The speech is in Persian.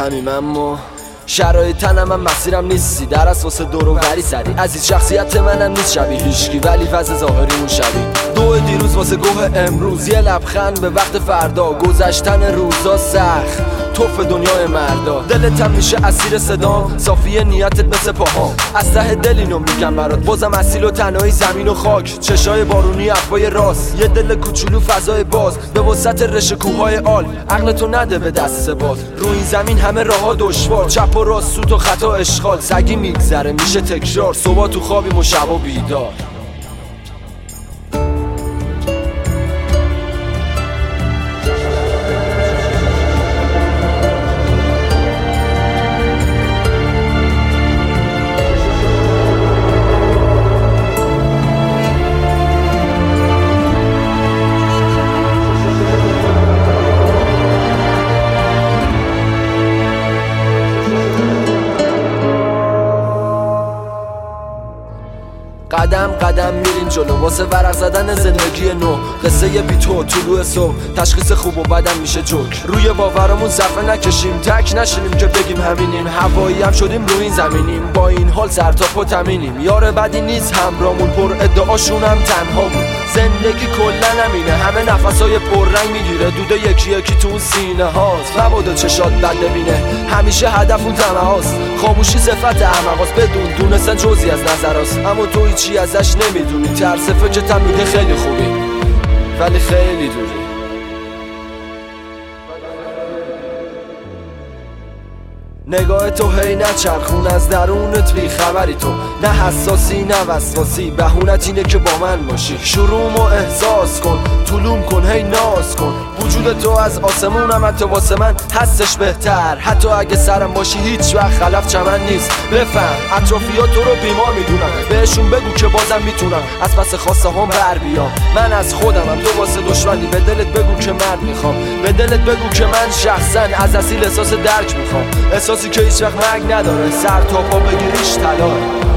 همیم اما شرایط تنم هم مسیرم نیستی در اساس دور و بری سری عزیز شخصیت منم نیست شبیه هیچکی ولی وضع ظاهریمون شبیه دو دیروز واسه گوه امروز یه لبخند به وقت فردا گذشتن روزا سخت توف دنیای مردا دلت هم میشه اسیر صدام صافی نیتت مثل پاهام از ته دل اینو میگم برات بازم اصیل و تنهایی زمین و خاک چشای بارونی افای راست یه دل کوچولو فضای باز به وسط رشه کوههای آل عقلتو نده به دست باز رو این زمین همه راهها دشوار چپ و راست سوت و خطا اشغال سگی میگذره میشه تکرار صبح تو خوابیم و شب و بیدار قدم قدم میریم جلو واسه ورق زدن زندگی نو قصه بی تو طلوع صبح تشخیص خوب و بدم میشه جوک روی باورمون صفحه نکشیم تک نشینیم که بگیم همینیم هوایی هم شدیم روی این زمینیم با این حال سر تا پا تمینیم یار بدی نیست همرامون پر ادعاشون هم تنها بود زندگی کلا همینه همه نفسای پررنگ میگیره دوده یکی یکی تو اون سینه هاست مبادا چشات بد ببینه همیشه هدف اون طمع هاست خاموشی صفت احمقاست بدون دونستن جزئی از نظراست اما تو چی ازش نمیدونی ترس فکرت هم میگه خیلی خوبی ولی خیلی دوری نگاه تو هی نچرخون از درونت بی خبری تو نه حساسی نه وسواسی بهونت اینه که با من باشی شروعمو احساس کن طلوم کن هی ناز کن وجود تو از آسمونم حتی واسه من هستش بهتر حتی اگه سرم باشی هیچ وقت خلف چمن نیست بفهم اطرافیات تو رو بیمار میدونم بهشون بگو که بازم میتونم از پس خواسته هم بر بیام من از خودمم تو واسه دشمنی به دلت بگو که مرد میخوام به دلت بگو که من شخصا از اصیل احساس درک میخوام احساسی که هیچ وقت مرگ نداره سر تا پا بگیریش طلاه